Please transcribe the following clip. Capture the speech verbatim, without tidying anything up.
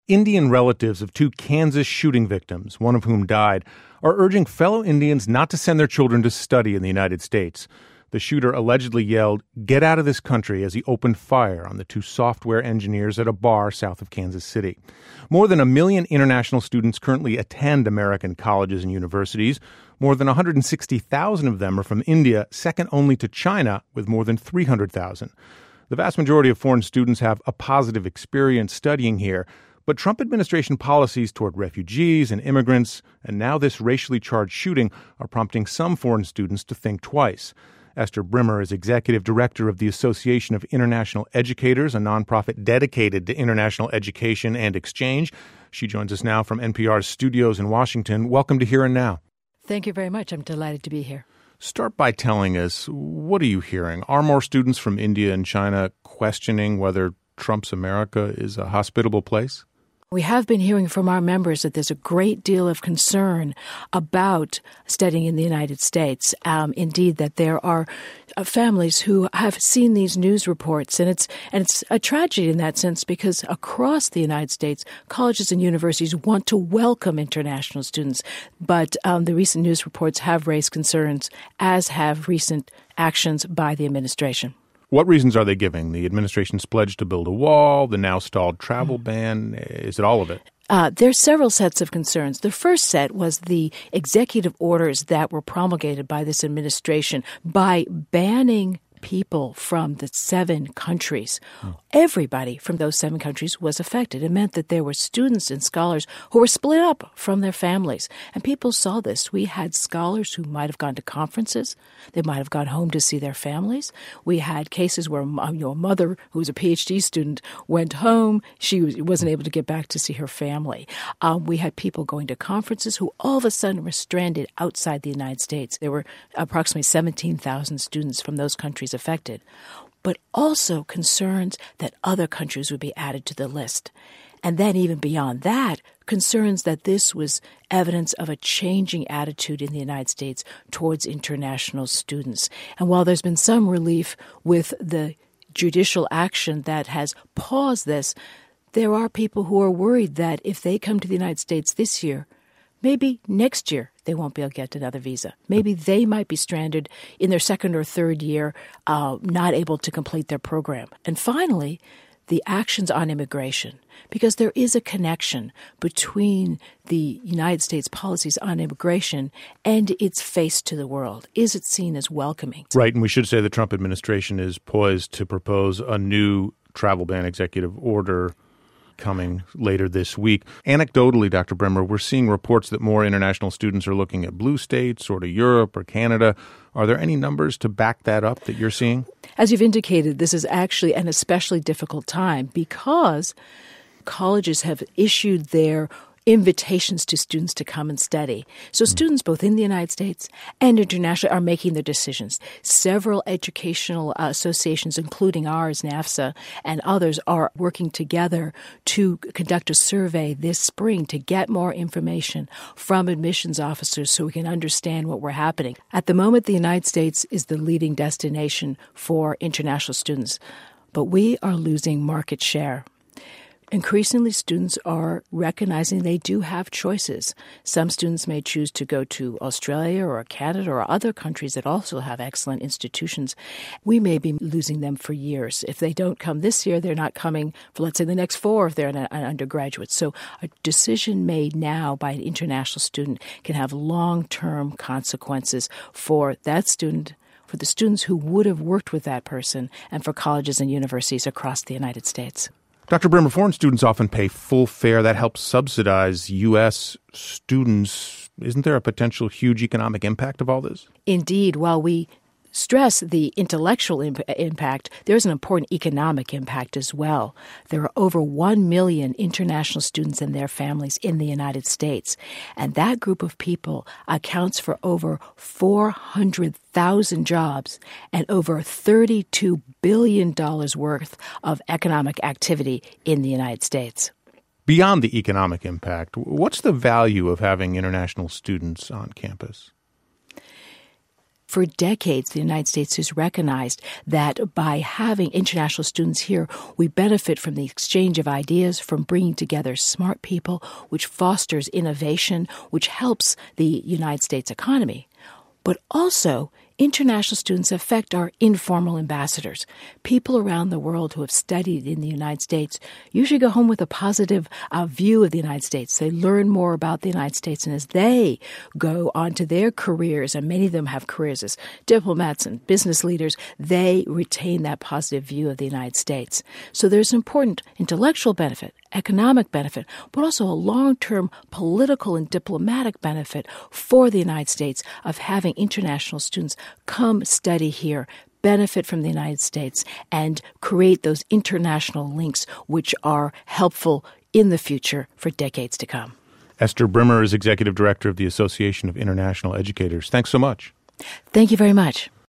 Indian relatives of two Kansas shooting victims, one of whom died, are urging fellow Indians not to send their children to study in the United States. The shooter allegedly yelled, "Get out of this country," as he opened fire on the two software engineers at a bar south of Kansas City. More than a million international students currently attend American colleges and universities. More than one hundred sixty thousand of them are from India, second only to China, with more than three hundred thousand. The vast majority of foreign students have a positive experience studying here, but Trump administration policies toward refugees and immigrants, and now this racially charged shooting, are prompting some foreign students to think twice. Esther Brimmer is executive director of the Association of International Educators, a nonprofit dedicated to international education and exchange. She joins us now from N P R's studios in Washington. Welcome to Here and Now. Thank you very much. I'm delighted to be here. Start by telling us, what are you hearing? Are more students from India and China questioning whether Trump's America is a hospitable place? We have been hearing from our members that there's a great deal of concern about studying in the United States. Um, indeed, that there are uh, families who have seen these news reports, and it's and it's a tragedy in that sense because across the United States, colleges and universities want to welcome international students, but um, the recent news reports have raised concerns, as have recent actions by the administration. What reasons are they giving? The administration's pledge to build a wall, the now stalled travel ban, is it all of it? Uh, there's several sets of concerns. The first set was the executive orders that were promulgated by this administration by banning people from the seven countries. Oh. Everybody from those seven countries was affected. It meant that there were students and scholars who were split up from their families. And people saw this. We had scholars who might have gone to conferences. They might have gone home to see their families. We had cases where you know, a mother who was a P H D student went home. She wasn't able to get back to see her family. Um, we had people going to conferences who all of a sudden were stranded outside the United States. There were approximately seventeen thousand students from those countries affected, but also concerns that other countries would be added to the list. And then even beyond that, concerns that this was evidence of a changing attitude in the United States towards international students. And while there's been some relief with the judicial action that has paused this, there are people who are worried that if they come to the United States this year, maybe next year they won't be able to get another visa. Maybe they might be stranded in their second or third year, uh, not able to complete their program. And finally, the actions on immigration, because there is a connection between the United States policies on immigration and its face to the world. Is it seen as welcoming? Right, and we should say the Trump administration is poised to propose a new travel ban executive order coming later this week. Anecdotally, Doctor Brimmer, we're seeing reports that more international students are looking at blue states or to Europe or Canada. Are there any numbers to back that up that you're seeing? As you've indicated, this is actually an especially difficult time because colleges have issued their invitations to students to come and study. So mm. students both in the United States and internationally are making their decisions. Several educational uh, associations, including ours, NAFSA, and others, are working together to conduct a survey this spring to get more information from admissions officers so we can understand what we're happening. At the moment, the United States is the leading destination for international students, but we are losing market share. Increasingly, students are recognizing they do have choices. Some students may choose to go to Australia or Canada or other countries that also have excellent institutions. We may be losing them for years. If they don't come this year, they're not coming for, let's say, the next four if they're an, an undergraduate. So a decision made now by an international student can have long-term consequences for that student, for the students who would have worked with that person, and for colleges and universities across the United States. Doctor Brimmer, foreign students often pay full fare. That helps subsidize U S students. Isn't there a potential huge economic impact of all this? Indeed. While we stress the intellectual imp- impact, there's an important economic impact as well. There are over one million international students and their families in the United States, and that group of people accounts for over four hundred thousand jobs and over thirty-two billion dollars worth of economic activity in the United States. Beyond the economic impact, what's the value of having international students on campus? For decades, the United States has recognized that by having international students here, we benefit from the exchange of ideas, from bringing together smart people, which fosters innovation, which helps the United States economy. But also, international students affect our informal ambassadors. People around the world who have studied in the United States usually go home with a positive uh, view of the United States. They learn more about the United States, and as they go on to their careers, and many of them have careers as diplomats and business leaders, they retain that positive view of the United States. So there's important intellectual benefit, economic benefit, but also a long-term political and diplomatic benefit for the United States of having international students come study here, benefit from the United States, and create those international links which are helpful in the future for decades to come. Esther Brimmer is Executive Director of the Association of International Educators. Thanks so much. Thank you very much.